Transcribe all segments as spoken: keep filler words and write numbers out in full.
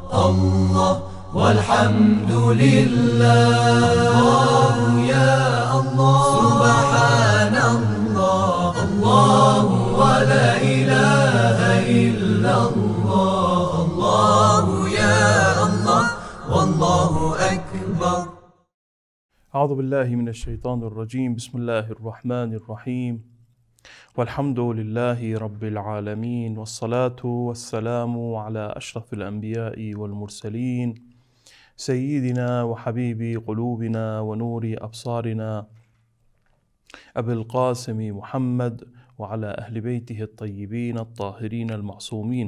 الله والحمد لله. الله يا الله سبحان الله. الله ولا إله إلا الله. الله يا الله والله أكبر. أعوذ بالله من الشيطان الرجيم. بسم الله الرحمن الرحيم. والحمد لله رب العالمين، والصلاة والسلام على أشرف الأنبياء والمرسلين، سيدنا وحبيب قلوبنا ونور أبصارنا أبي القاسم محمد وعلى أهل بيته الطيبين الطاهرين المعصومين.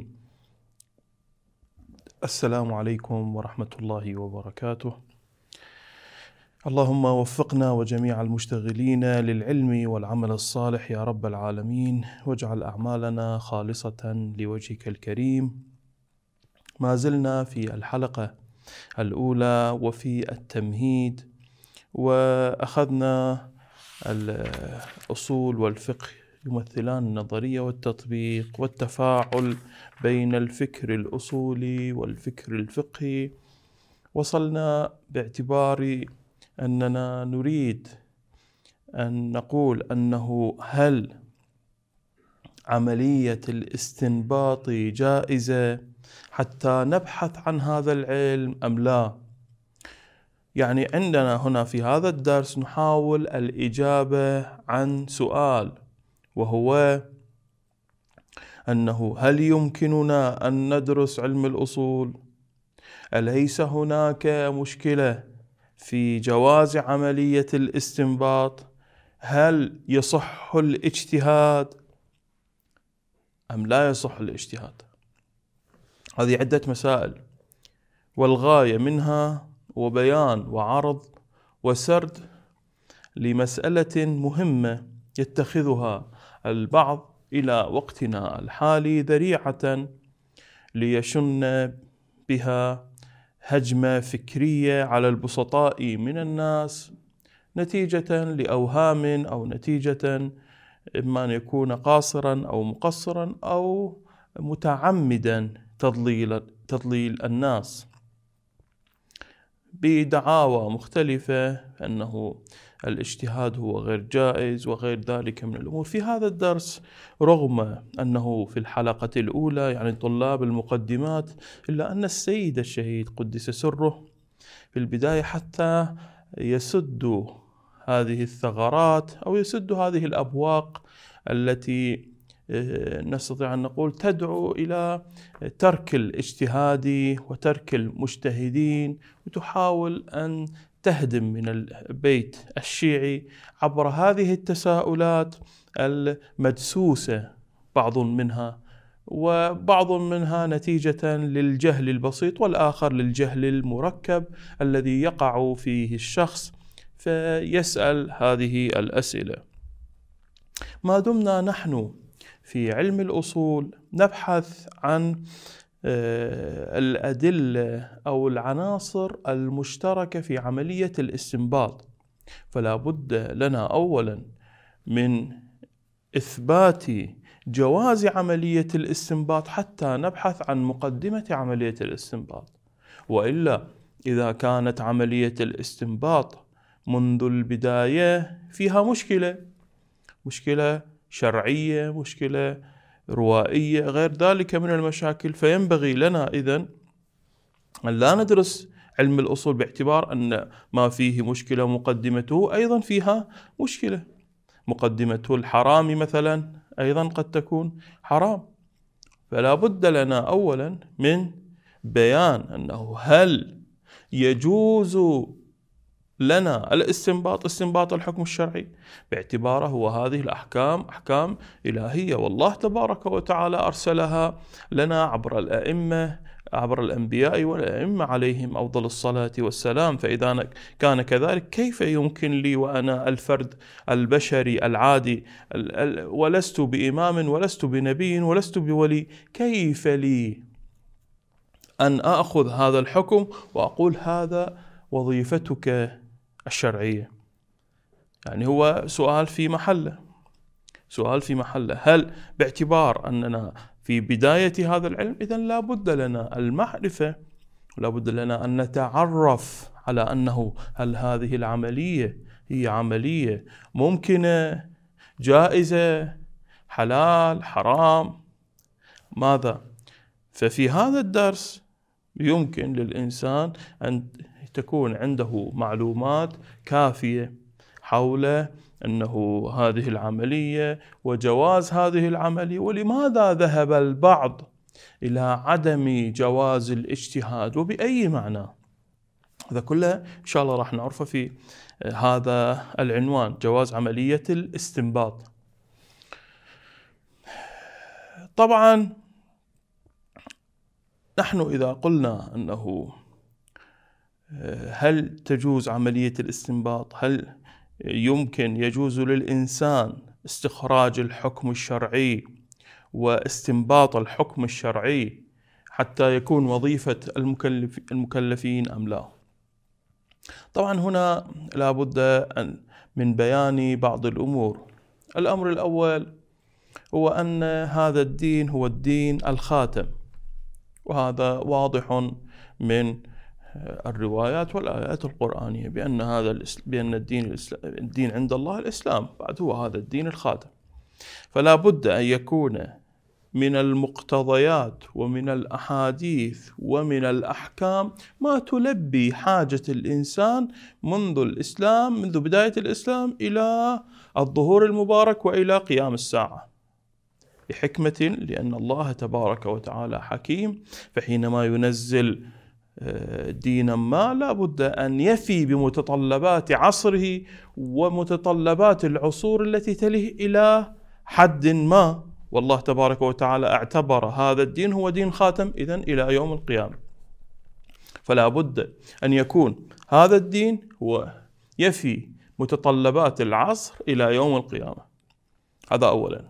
السلام عليكم ورحمة الله وبركاته. اللهم وفقنا وجميع المشتغلين للعلم والعمل الصالح يا رب العالمين، واجعل أعمالنا خالصة لوجهك الكريم. ما زلنا في الحلقة الأولى وفي التمهيد، وأخذنا الأصول والفقه يمثلان النظرية والتطبيق والتفاعل بين الفكر الأصولي والفكر الفقهي. وصلنا باعتبار أننا نريد أن نقول أنه هل عملية الاستنباط جائزة حتى نبحث عن هذا العلم أم لا؟ يعني عندنا هنا في هذا الدرس نحاول الإجابة عن سؤال، وهو أنه هل يمكننا أن ندرس علم الأصول؟ أليس هناك مشكلة في جواز عملية الاستنباط؟ هل يصح الاجتهاد أم لا يصح الاجتهاد؟ هذه عدة مسائل، والغاية منها وبيان وعرض وسرد لمسألة مهمة يتخذها البعض إلى وقتنا الحالي ذريعة ليشن بها هجمة فكرية على البسطاء من الناس، نتيجة لأوهام أو نتيجة إما أن يكون قاصرا أو مقصرا أو متعمدا تضليل, تضليل الناس بدعاوى مختلفة أنه الاجتهاد هو غير جائز وغير ذلك من الأمور. في هذا الدرس رغم أنه في الحلقة الأولى يعني طلاب المقدمات، إلا أن السيد الشهيد قدس سره في البداية حتى يسد هذه الثغرات أو يسد هذه الأبواق التي نستطيع أن نقول تدعو إلى ترك الاجتهاد وترك المجتهدين، وتحاول أن تهدم من البيت الشيعي عبر هذه التساؤلات المدسوسة، بعض منها وبعض منها نتيجة للجهل البسيط، والآخر للجهل المركب الذي يقع فيه الشخص فيسأل هذه الأسئلة. ما دمنا نحن في علم الأصول نبحث عن الأدلة أو العناصر المشتركة في عملية الاستنباط، فلا بد لنا أولا من إثبات جواز عملية الاستنباط حتى نبحث عن مقدمة عملية الاستنباط. وإلا إذا كانت عملية الاستنباط منذ البداية فيها مشكلة، مشكلة شرعية، مشكلة روائية، غير ذلك من المشاكل، فينبغي لنا إذن أن لا ندرس علم الأصول باعتبار أن ما فيه مشكلة مقدمته أيضا فيها مشكلة. مقدمته الحرام مثلا أيضا قد تكون حرام. فلا بد لنا أولا من بيان أنه هل يجوز لنا الاستنباط، استنباط الحكم الشرعي، باعتباره هو هذه الأحكام أحكام إلهية، والله تبارك وتعالى أرسلها لنا عبر الأئمة، عبر الأنبياء والأئمة عليهم أفضل الصلاة والسلام. فإذا كان كذلك كيف يمكن لي وأنا الفرد البشري العادي ولست بإمام ولست بنبي ولست بولي، كيف لي أن أخذ هذا الحكم وأقول هذا وظيفتك الشرعية؟ يعني هو سؤال في محله، سؤال في محله. هل باعتبار أننا في بداية هذا العلم إذن لا بد لنا المعرفة لا بد لنا أن نتعرف على أنه هل هذه العملية هي عملية ممكنة، جائزة، حلال، حرام، ماذا؟ ففي هذا الدرس يمكن للإنسان أن تكون عنده معلومات كافية حول أنه هذه العملية وجواز هذه العملية، ولماذا ذهب البعض إلى عدم جواز الاجتهاد وبأي معنى. هذا كله إن شاء الله راح نعرفه في هذا العنوان، جواز عملية الاستنباط. طبعا نحن إذا قلنا أنه هل تجوز عملية الاستنباط، هل يمكن يجوز للإنسان استخراج الحكم الشرعي واستنباط الحكم الشرعي حتى يكون وظيفة المكلف المكلفين أم لا؟ طبعا هنا لا بد من بيان بعض الأمور. الأمر الأول هو أن هذا الدين هو الدين الخاتم، وهذا واضح من الروايات والآيات القرآنية بأن هذا بأن الدين الدين عند الله الإسلام، بعد هو هذا الدين الخاتم. فلا بد أن يكون من المقتضيات ومن الأحاديث ومن الأحكام ما تلبي حاجة الإنسان منذ الإسلام، منذ بداية الإسلام إلى الظهور المبارك وإلى قيام الساعة، بحكمة، لأن الله تبارك وتعالى حكيم، فحينما ينزل دينا ما لا بد أن يفي بمتطلبات عصره ومتطلبات العصور التي تليه إلى حد ما، والله تبارك وتعالى اعتبر هذا الدين هو دين خاتم إذن إلى يوم القيامة. فلا بد أن يكون هذا الدين هو يفي متطلبات العصر إلى يوم القيامة. هذا أولا.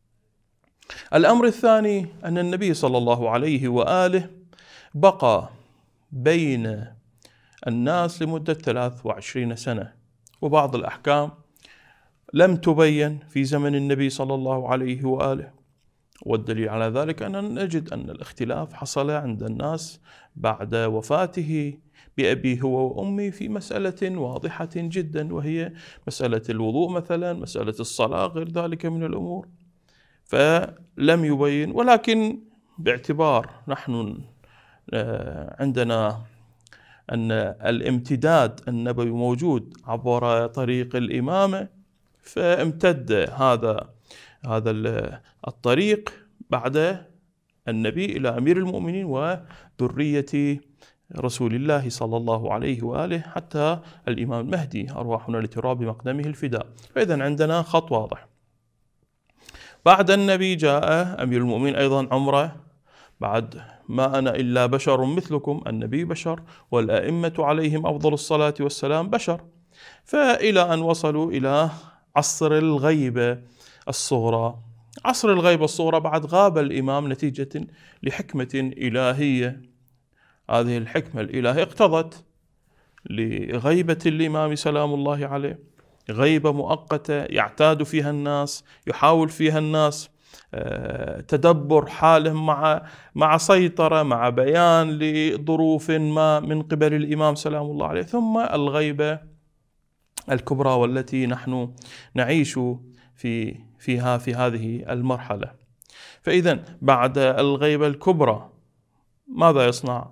الأمر الثاني أن النبي صلى الله عليه وآله بقى بين الناس لمدة ثلاث وعشرين سنة، وبعض الأحكام لم تبين في زمن النبي صلى الله عليه وآله، والدليل على ذلك أننا نجد أن الاختلاف حصل عند الناس بعد وفاته بأبي هو وأمي في مسألة واضحة جدا، وهي مسألة الوضوء مثلا، مسألة الصلاة، غير ذلك من الأمور، فلم يبين. ولكن باعتبار نحن عندنا أن الامتداد النبوي موجود عبر طريق الإمامة، فامتد هذا هذا الطريق بعد النبي إلى أمير المؤمنين وذرية رسول الله صلى الله عليه وآله حتى الإمام المهدي، أرواحنا لتراب مقدمه الفداء. فإذا عندنا خط واضح. بعد النبي جاء أمير المؤمنين أيضا عمره، بعد ما أنا إلا بشر مثلكم، النبي بشر والأئمة عليهم أفضل الصلاة والسلام بشر، فإلى أن وصلوا إلى عصر الغيبة الصغرى. عصر الغيبة الصغرى بعد غاب الإمام نتيجة لحكمة إلهية، هذه الحكمة الإلهية اقتضت لغيبة الإمام سلام الله عليه، غيبة مؤقتة يعتاد فيها الناس، يحاول فيها الناس تدبر حالهم مع مع سيطرة، مع بيان لظروف ما من قبل الإمام سلام الله عليه، ثم الغيبة الكبرى والتي نحن نعيش في فيها في هذه المرحلة. فإذا بعد الغيبة الكبرى ماذا يصنع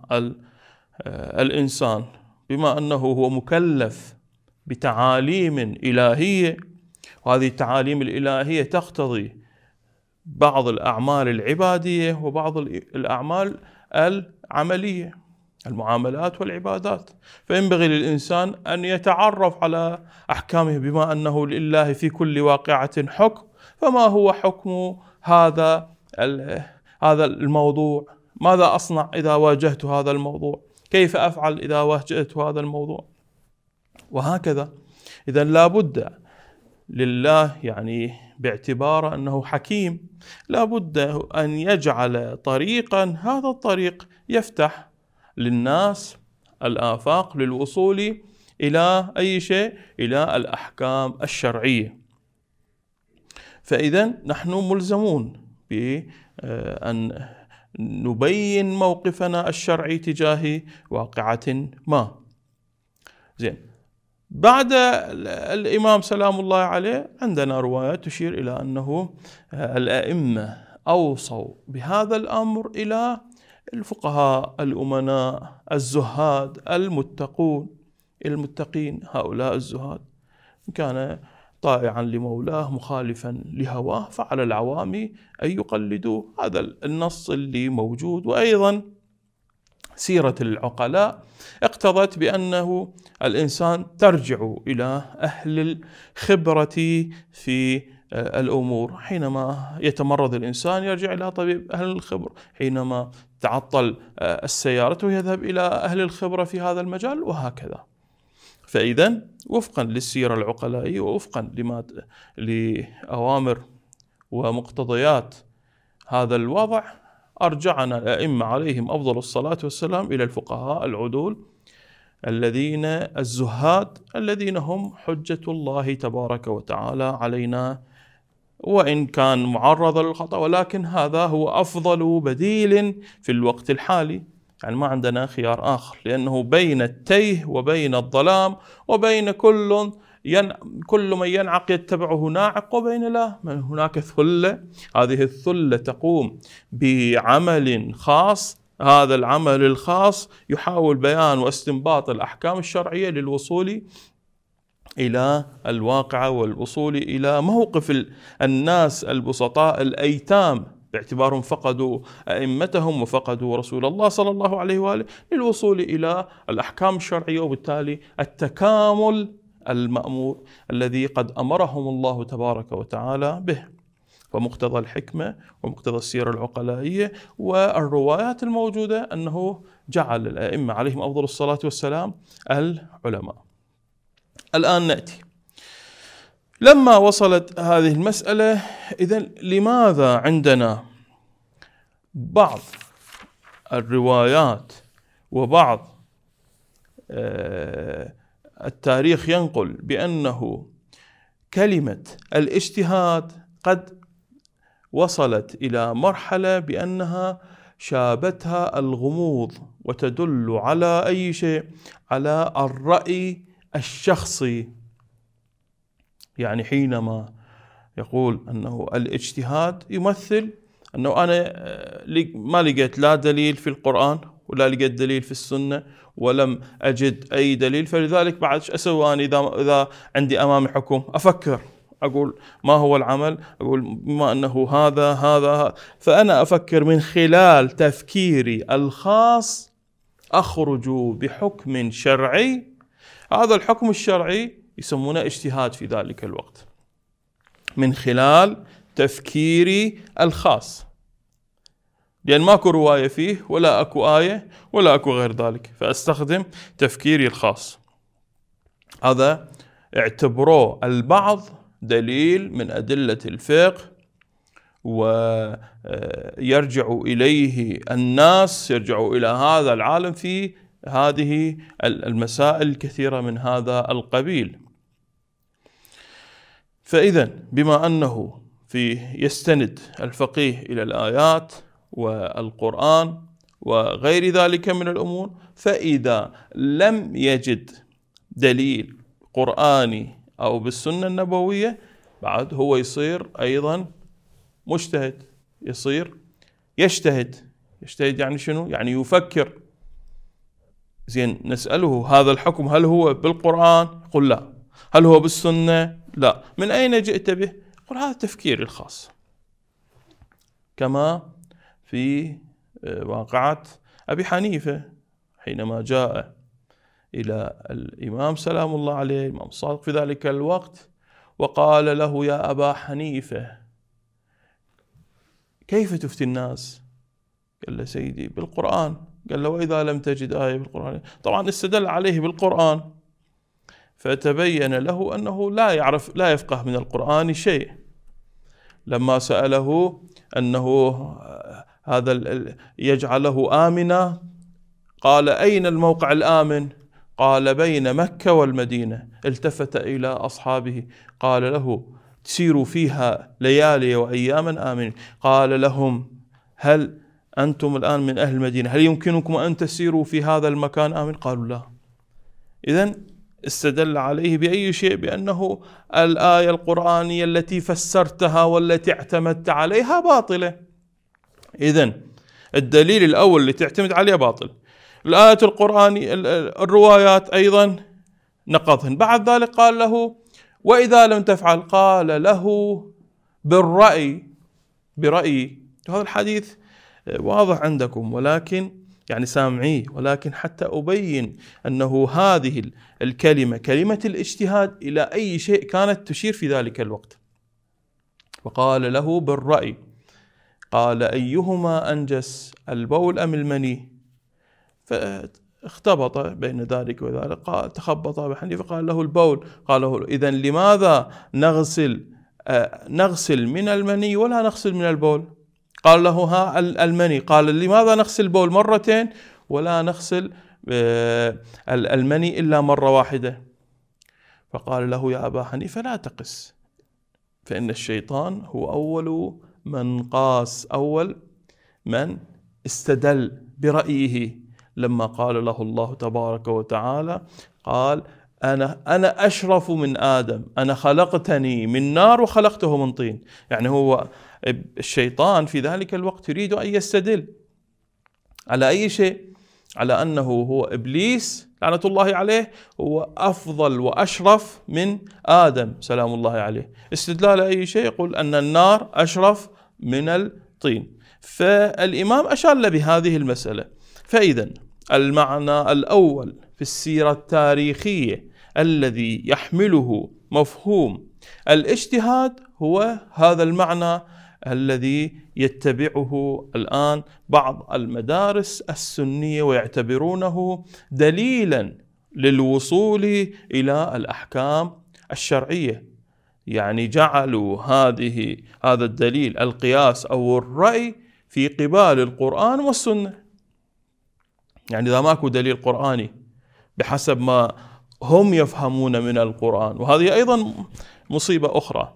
الإنسان؟ بما أنه هو مكلف بتعاليم إلهية، وهذه التعاليم الإلهية تقتضي بعض الأعمال العبادية وبعض الأعمال العملية، المعاملات والعبادات، فينبغي للإنسان أن يتعرف على أحكامه، بما أنه لله في كل واقعة حكم، فما هو حكم هذا هذا الموضوع؟ ماذا أصنع إذا واجهت هذا الموضوع؟ كيف أفعل إذا واجهت هذا الموضوع؟ وهكذا. إذا لا بد لله، يعني باعتبار أنه حكيم، لا بد أن يجعل طريقا، هذا الطريق يفتح للناس الآفاق للوصول إلى أي شيء؟ إلى الأحكام الشرعية. فإذا نحن ملزمون بأن نبين موقفنا الشرعي تجاه واقعة ما. زين، بعد الإمام سلام الله عليه عندنا روايات تشير إلى أنه الأئمة أوصوا بهذا الأمر إلى الفقهاء الأمناء الزهاد المتقون المتقين. هؤلاء الزهاد كان طائعا لمولاه مخالفا لهواه، فعلى العوام أن يقلدوا هذا النص اللي موجود. وأيضا سيرة العقلاء اقتضت بأنه الإنسان ترجع إلى أهل الخبرة في الأمور. حينما يتمرض الإنسان يرجع إلى طبيب أهل الخبر، حينما تعطل السيارة يذهب إلى أهل الخبرة في هذا المجال، وهكذا. فإذا وفقا للسيرة العقلائية ووفقا لما لأوامر ومقتضيات هذا الوضع، أرجعنا الأئمة عليهم أفضل الصلاة والسلام إلى الفقهاء العدول الذين الزهاد الذين هم حجة الله تبارك وتعالى علينا، وإن كان معرض للخطأ، ولكن هذا هو أفضل بديل في الوقت الحالي. يعني ما عندنا خيار آخر، لأنه بين التيه وبين الظلام وبين كل ين... كل من ينعق يتبعه ناعق، وبين لا من هناك ثلة. هذه الثلة تقوم بعمل خاص، هذا العمل الخاص يحاول بيان واستنباط الأحكام الشرعية للوصول إلى الواقع والوصول إلى موقف الناس البسطاء الأيتام، باعتبارهم فقدوا أئمتهم وفقدوا رسول الله صلى الله عليه وآله، للوصول إلى الأحكام الشرعية، وبالتالي التكامل المأمور الذي قد أمرهم الله تبارك وتعالى به. ومقتضى الحكمة ومقتضى السيرة العقلائية والروايات الموجودة أنه جعل الأئمة عليهم أفضل الصلاة والسلام العلماء. الآن نأتي لما وصلت هذه المسألة، إذن لماذا عندنا بعض الروايات وبعض التاريخ ينقل بأنه كلمة الاجتهاد قد وصلت إلى مرحلة بأنها شابتها الغموض، وتدل على أي شيء؟ على الرأي الشخصي. يعني حينما يقول أنه الاجتهاد يمثل أنه أنا ما لقيت لا دليل في القرآن ولا لقيت دليل في السنة ولم أجد أي دليل، فلذلك بعد ايش أسوي أنا إذا إذا عندي أمامي حكم؟ أفكر، أقول ما هو العمل؟ أقول بما أنه هذا هذا، فأنا أفكر من خلال تفكيري الخاص أخرج بحكم شرعي. هذا الحكم الشرعي يسمونه اجتهاد في ذلك الوقت، من خلال تفكيري الخاص، لأن ماكو رواية فيه ولا أكو آية ولا أكو غير ذلك، فأستخدم تفكيري الخاص. هذا اعتبروه البعض دليل من أدلة الفقه، ويرجع إليه الناس، يرجع إلى هذا العالم في هذه المسائل الكثيرة من هذا القبيل. فإذا بما أنه في يستند الفقيه إلى الآيات والقرآن وغير ذلك من الأمور، فإذا لم يجد دليل قرآني أو بالسنة النبوية، بعد هو يصير أيضا مجتهد، يصير يجتهد. يجتهد يعني شنو؟ يعني يفكر. زين، نسأله هذا الحكم هل هو بالقرآن؟ يقول لا. هل هو بالسنة؟ لا. من أين جئت به؟ يقول هذا تفكيري الخاص. كما في واقعة أبي حنيفة حينما جاء إلى الإمام سلام الله عليه الإمام الصادق في ذلك الوقت وقال له يا أبا حنيفة كيف تفتي الناس؟ قال له سيدي بالقرآن. قال له وإذا لم تجد آية بالقرآن؟ طبعا استدل عليه بالقرآن، فتبين له أنه لا يعرف لا يفقه من القرآن شيء. لما سأله أنه هذا يجعله آمنا، قال أين الموقع الآمن؟ قال بين مكة والمدينة. التفت إلى أصحابه قال له تسيروا فيها ليالي وأياما آمنين. قال لهم هل أنتم الآن من أهل المدينة، هل يمكنكم أن تسيروا في هذا المكان آمن؟ قالوا لا. إذن استدل عليه بأي شيء؟ بأنه الآية القرآنية التي فسرتها والتي اعتمدت عليها باطلة. إذن الدليل الأول اللي تعتمد عليه باطل. الآية القرآنية الروايات أيضا نقضهن. بعد ذلك قال له وإذا لم تفعل قال له بالرأي برأيي. هذا الحديث واضح عندكم ولكن يعني سامعيه، ولكن حتى أبين أنه هذه الكلمة كلمة الاجتهاد إلى أي شيء كانت تشير في ذلك الوقت. وقال له بالرأي. قال أيهما أنجس البول أم المني؟ فاختبط بين ذلك وذلك، قال تخبط أبو حنيفة فقال له البول. قال له إذن لماذا نغسل نغسل من المني ولا نغسل من البول؟ قال له ها المني. قال لماذا نغسل البول مرتين ولا نغسل المني إلا مرة واحدة؟ فقال له يا أبا حنيفة لا تقس، فإن الشيطان هو أول من قاس، أول من استدل برأيه لما قال له الله تبارك وتعالى قال أنا أنا أشرف من آدم، أنا خلقتني من نار وخلقته من طين. يعني هو الشيطان في ذلك الوقت يريد أن يستدل على أي شيء؟ على أنه هو إبليس لعنة الله عليه هو أفضل وأشرف من آدم سلام الله عليه. استدلال أي شيء يقول أن النار أشرف من الطين. فالإمام أشار له بهذه المسألة. فإذا المعنى الأول في السيرة التاريخية الذي يحمله مفهوم الاجتهاد هو هذا المعنى الذي يتبعه الآن بعض المدارس السنية ويعتبرونه دليلا للوصول إلى الأحكام الشرعية. يعني جعلوا هذه هذا الدليل القياس أو الرأي في قبال القرآن والسنة. يعني إذا ماكو دليل قرآني بحسب ما هم يفهمون من القرآن، وهذه أيضا مصيبة أخرى،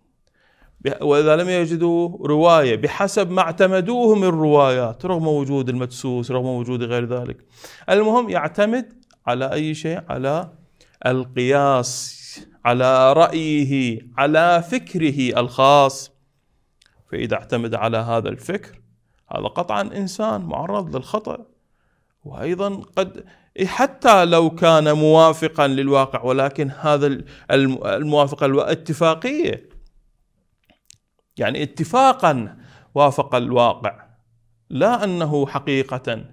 وإذا لم يجدوا رواية بحسب ما اعتمدوه من الروايات رغم وجود المدسوس رغم وجود غير ذلك، المهم يعتمد على أي شيء؟ على القياس، على رأيه، على فكره الخاص. فإذا اعتمد على هذا الفكر هذا قطعا إنسان معرض للخطأ، وأيضا قد حتى لو كان موافقا للواقع ولكن هذا الموافقة الاتفاقية، يعني اتفاقا وافق الواقع لا أنه حقيقة،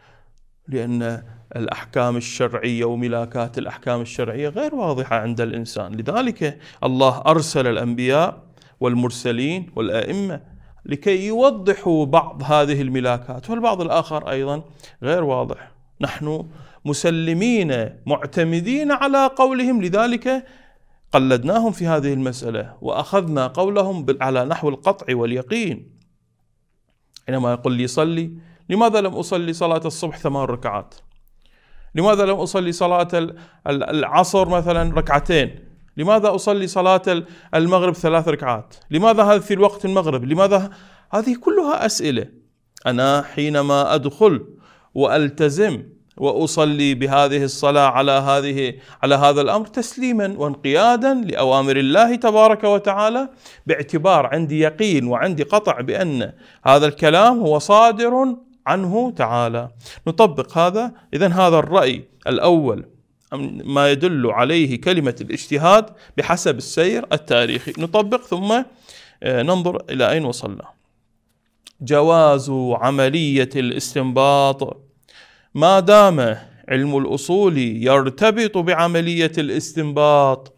لأن الأحكام الشرعية وملاكات الأحكام الشرعية غير واضحة عند الإنسان. لذلك الله أرسل الأنبياء والمرسلين والأئمة لكي يوضحوا بعض هذه الملاكات، والبعض الآخر أيضا غير واضح. نحن مسلمين معتمدين على قولهم، لذلك قلدناهم في هذه المسألة وأخذنا قولهم على نحو القطع واليقين. حينما يقول لي صلي، لماذا لم أصلي صلاة الصبح ثمان ركعات؟ لماذا لم أصلي صلاة العصر مثلا ركعتين؟ لماذا أصلي صلاة المغرب ثلاث ركعات؟ لماذا هذا في الوقت المغرب؟ لماذا؟ هذه كلها أسئلة. أنا حينما أدخل وألتزم وأصلي بهذه الصلاة على هذه على هذا الأمر تسليما وانقيادا لأوامر الله تبارك وتعالى، باعتبار عندي يقين وعندي قطع بأن هذا الكلام هو صادر عنه تعالى، نطبق هذا. إذن هذا الرأي الأول ما يدل عليه كلمة الاجتهاد بحسب السير التاريخي. نطبق ثم ننظر إلى أين وصلنا. جواز عملية الاستنباط ما دام علم الأصول يرتبط بعملية الاستنباط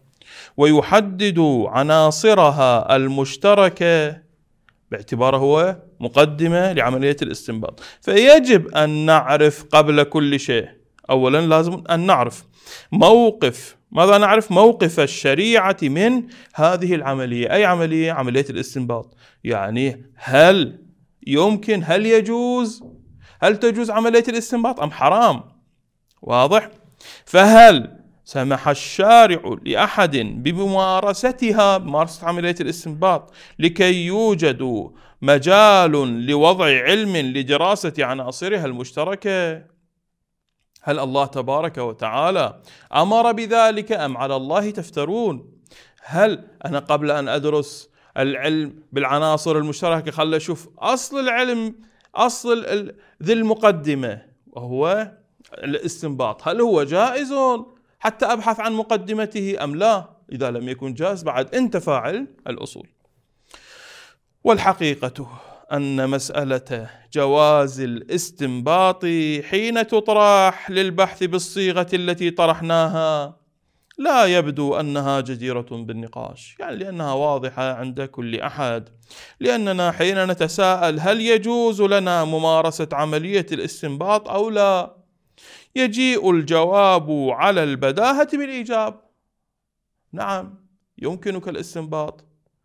ويحدد عناصرها المشتركة باعتباره هو مقدمة لعملية الاستنباط. فيجب أن نعرف قبل كل شيء، أولا لازم أن نعرف موقف، ماذا نعرف؟ موقف الشريعة من هذه العملية. أي عملية؟ عملية الاستنباط. يعني هل يمكن، هل يجوز، هل تجوز عملية الاستنباط أم حرام؟ واضح؟ فهل سمح الشارع لأحد بممارستها، بممارسة عملية الاستنباط، لكي يوجد مجال لوضع علم لدراسة عناصرها المشتركة. هل الله تبارك وتعالى أمر بذلك أم على الله تفترون؟ هل أنا قبل أن أدرس العلم بالعناصر المشتركة خلي أشوف أصل العلم، أصل ذي المقدمة وهو الاستنباط، هل هو جائز حتى أبحث عن مقدمته أم لا؟ إذا لم يكن جائز بعد انتفى علم الأصول. والحقيقة أن مسألة جواز الاستنباط حين تطرح للبحث بالصيغة التي طرحناها لا يبدو أنها جديرة بالنقاش، يعني لأنها واضحة عند كل أحد. لأننا حين نتساءل هل يجوز لنا ممارسة عملية الاستنباط أو لا، يجيء الجواب على البداهة بالإيجاب، نعم يمكنك الاستنباط.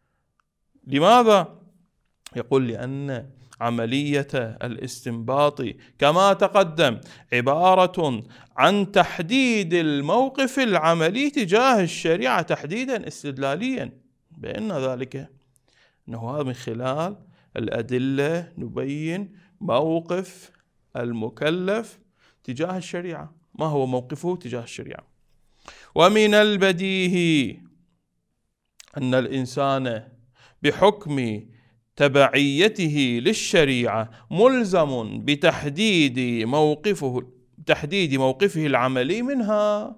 لماذا؟ يقول لأن عملية الاستنباط كما تقدم عبارة عن تحديد الموقف العملي تجاه الشريعة تحديدا استدلاليا، بأن ذلك أنه من خلال الأدلة نبين موقف المكلف تجاه الشريعة، ما هو موقفه تجاه الشريعة. ومن البديهي أن الإنسان بحكم تبعيته للشريعة ملزم بتحديد موقفه تحديد موقفه العملي منها.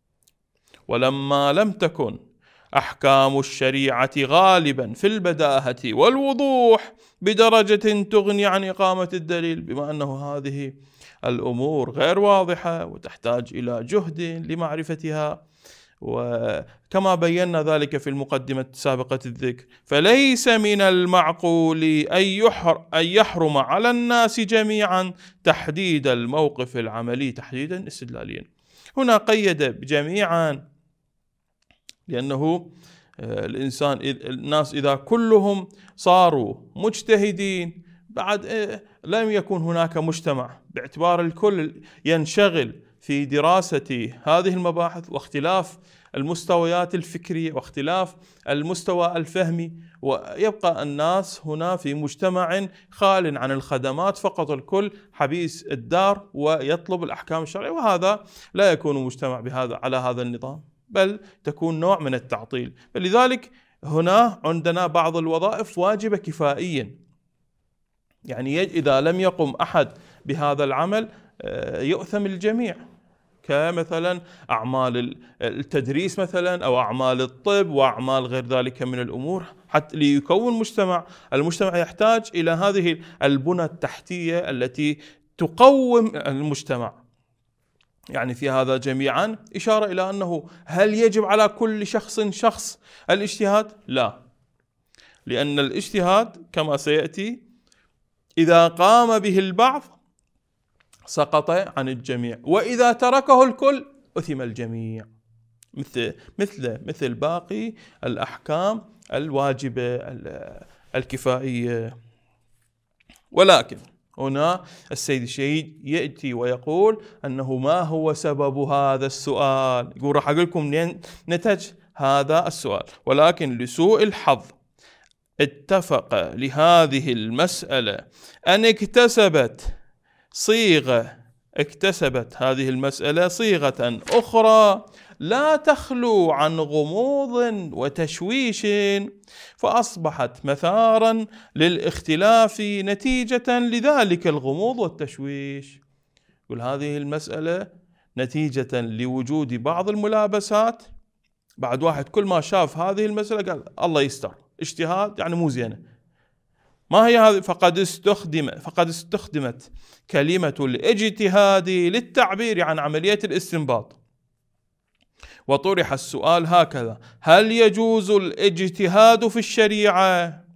ولما لم تكن أحكام الشريعة غالبا في البداهة والوضوح بدرجة تغني عن إقامة الدليل، بما أنه هذه الأمور غير واضحة وتحتاج إلى جهد لمعرفتها، وكما بينا ذلك في المقدمة سابقة الذكر، فليس من المعقول أن يحرم على الناس جميعا تحديد الموقف العملي تحديدا استدلاليا. هنا قيد بجميعا لأنه الإنسان الناس إذا كلهم صاروا مجتهدين بعد لم يكن هناك مجتمع، باعتبار الكل ينشغل في دراسة هذه المباحث واختلاف المستويات الفكرية واختلاف المستوى الفهمي، ويبقى الناس هنا في مجتمع خال عن الخدمات، فقط الكل حبيس الدار ويطلب الأحكام الشرعية، وهذا لا يكون مجتمع بهذا على هذا النظام، بل تكون نوع من التعطيل. فلذلك هنا عندنا بعض الوظائف واجبة كفائيا، يعني إذا لم يقم أحد بهذا العمل يؤثم الجميع، كمثلا أعمال التدريس مثلا أو أعمال الطب وأعمال غير ذلك من الأمور. حتى ليكون مجتمع، المجتمع يحتاج إلى هذه البنى التحتية التي تقوم المجتمع. يعني في هذا جميعا إشارة إلى أنه هل يجب على كل شخص شخص الاجتهاد؟ لا، لأن الاجتهاد كما سيأتي إذا قام به البعض سقط عن الجميع، وإذا تركه الكل أثم الجميع، مثل مثل مثل باقي الأحكام الواجبة الكفائية. ولكن هنا السيد الشهيد يأتي ويقول أنه ما هو سبب هذا السؤال، يقول راح أقول لكم منين نتج هذا السؤال. ولكن لسوء الحظ اتفق لهذه المسألة أن اكتسبت صيغة اكتسبت هذه المسألة صيغة أخرى لا تخلو عن غموض وتشويش، فأصبحت مثارا للاختلاف نتيجة لذلك الغموض والتشويش. يقول هذه المسألة نتيجة لوجود بعض الملابسات، بعد واحد كل ما شاف هذه المسألة قال الله يستر، اجتهاد يعني مو زينة. ما هي هذه؟ فقد استخدم فقد استخدمت كلمة الاجتهاد للتعبير عن عملية الاستنباط، وطرح السؤال هكذا: هل يجوز الاجتهاد في الشريعة؟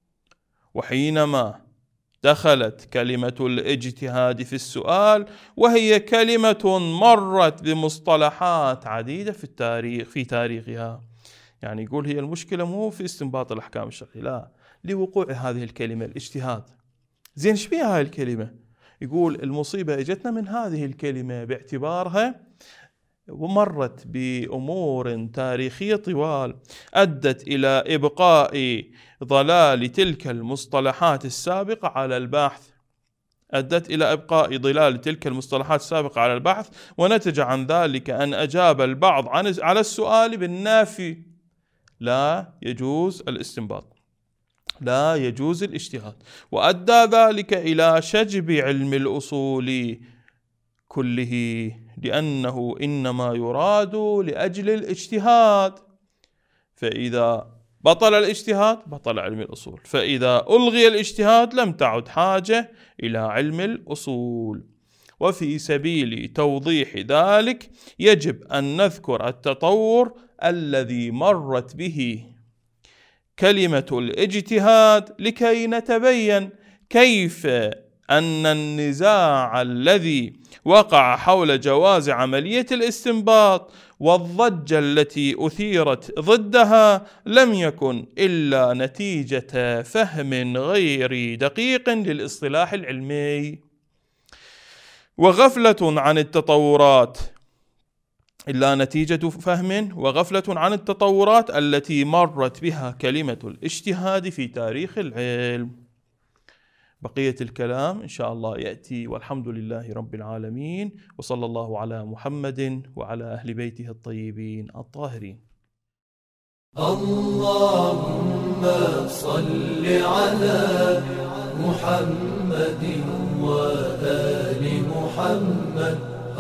وحينما دخلت كلمة الاجتهاد في السؤال، وهي كلمة مرت بمصطلحات عديدة في التاريخ في تاريخها، يعني يقول هي المشكلة مو في استنباط الأحكام الشرعية، لا، لوقوع هذه الكلمة الاجتهاد. زين ايش فيها هاي الكلمة؟ يقول المصيبة اجتنا من هذه الكلمة باعتبارها ومرت بأمور تاريخية طوال أدت إلى إبقاء ضلال تلك المصطلحات السابقة على البحث أدت إلى إبقاء ضلال تلك المصطلحات السابقة على البحث ونتج عن ذلك أن أجاب البعض عن على السؤال بالنافي: لا يجوز الاستنباط، لا يجوز الاجتهاد، وأدى ذلك إلى شجب علم الأصول كله، لأنه إنما يراد لأجل الاجتهاد، فإذا بطل الاجتهاد بطل علم الأصول، فإذا ألغي الاجتهاد لم تعد حاجة إلى علم الأصول. وفي سبيل توضيح ذلك يجب أن نذكر التطور الذي مرت به كلمة الاجتهاد لكي نتبين كيف أن النزاع الذي وقع حول جواز عملية الاستنباط والضجة التي أثيرت ضدها لم يكن إلا نتيجة فهم غير دقيق للاصطلاح العلمي وغفلة عن التطورات إلا نتيجة فهم وغفلة عن التطورات التي مرت بها كلمة الاجتهاد في تاريخ العلم. بقية الكلام إن شاء الله يأتي، والحمد لله رب العالمين، وصلى الله على محمد وعلى أهل بيته الطيبين الطاهرين. اللهم صل على محمد وآل محمد.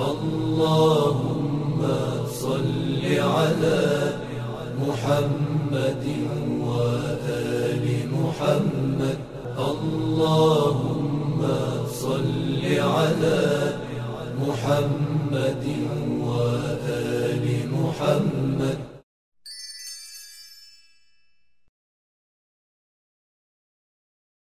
اللهم صل على محمد وآل محمد. اللهم صل على محمد وآل محمد.